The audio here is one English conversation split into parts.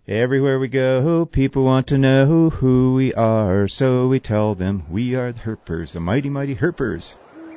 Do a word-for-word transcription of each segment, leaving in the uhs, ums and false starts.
Everywhere we go, people want to know who we are, so we tell them we are the Herpers, the mighty, mighty Herpers.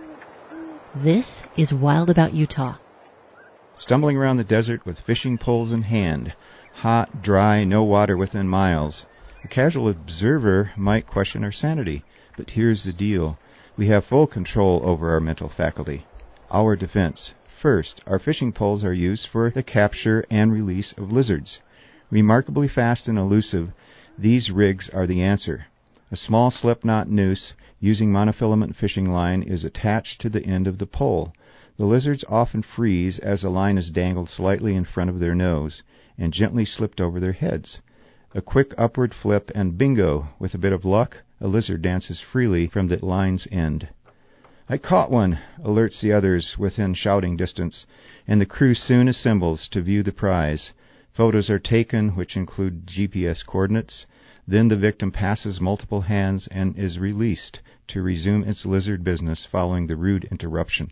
This is Wild About Utah. Stumbling around the desert with fishing poles in hand, hot, dry, no water within miles. A casual observer might question our sanity, but here's the deal. We have full control over our mental faculty. Our defense. First, our fishing poles are used for the capture and release of lizards. Remarkably fast and elusive, these rigs are the answer. A small slipknot noose using monofilament fishing line is attached to the end of the pole. The lizards often freeze as the line is dangled slightly in front of their nose and gently slipped over their heads. A quick upward flip and bingo, with a bit of luck, a lizard dances freely from the line's end. "I caught one," alerts the others within shouting distance, and the crew soon assembles to view the prize. Photos are taken, which include G P S coordinates. Then the victim passes multiple hands and is released to resume its lizard business following the rude interruption.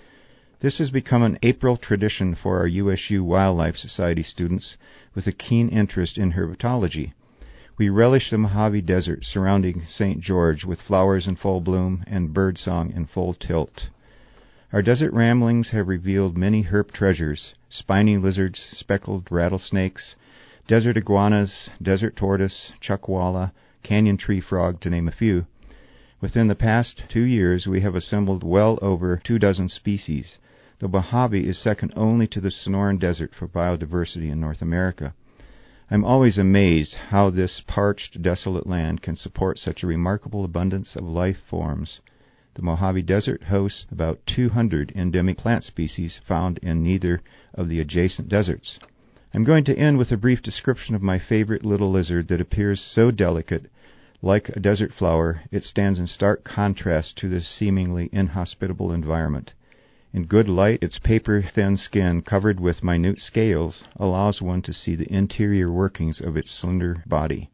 This has become an April tradition for our U S U Wildlife Society students with a keen interest in herpetology. We relish the Mojave Desert surrounding Saint George with flowers in full bloom and birdsong in full tilt. Our desert ramblings have revealed many herp treasures: spiny lizards, speckled rattlesnakes, desert iguanas, desert tortoise, chuckwalla, canyon tree frog, to name a few. Within the past two years, we have assembled well over two dozen species. The Mojave is second only to the Sonoran Desert for biodiversity in North America. I'm always amazed how this parched, desolate land can support such a remarkable abundance of life forms. The Mojave Desert hosts about two hundred endemic plant species found in neither of the adjacent deserts. I'm going to end with a brief description of my favorite little lizard that appears so delicate. Like a desert flower, it stands in stark contrast to this seemingly inhospitable environment. In good light, its paper-thin skin, covered with minute scales, allows one to see the interior workings of its slender body.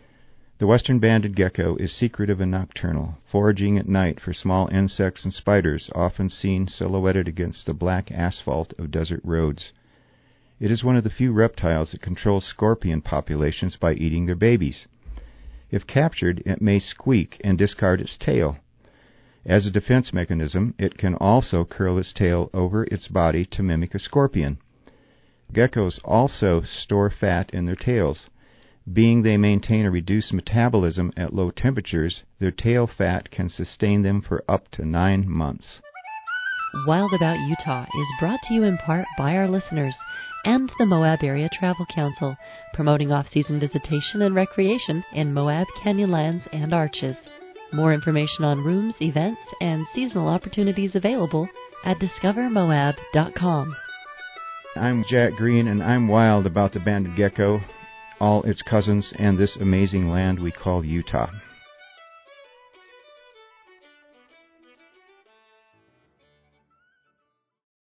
The western banded gecko is secretive and nocturnal, foraging at night for small insects and spiders, often seen silhouetted against the black asphalt of desert roads. It is one of the few reptiles that controls scorpion populations by eating their babies. If captured, it may squeak and discard its tail. As a defense mechanism, it can also curl its tail over its body to mimic a scorpion. Geckos also store fat in their tails. Being they maintain a reduced metabolism at low temperatures, their tail fat can sustain them for up to nine months. Wild About Utah is brought to you in part by our listeners and the Moab Area Travel Council, promoting off-season visitation and recreation in Moab Canyonlands and Arches. More information on rooms, events, and seasonal opportunities available at discover moab dot com. I'm Jack Green, and I'm wild about the banded gecko, all its cousins, and this amazing land we call Utah.